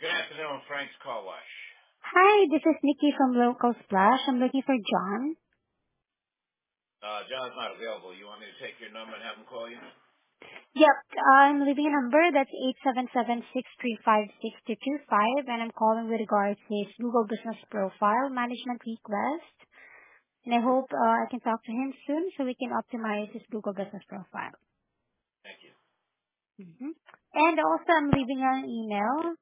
Good afternoon, Frank's Car Wash. Hi, this is Nikki from Local Splash. I'm looking for John. John's not available. You want me to take your number and have him call you? Yep, I'm leaving a number that's 877-635-6225, and I'm calling with regards to his Google Business Profile management request. And I hope I can talk to him soon so we can optimize his Google Business Profile. Thank you. And also, I'm leaving an email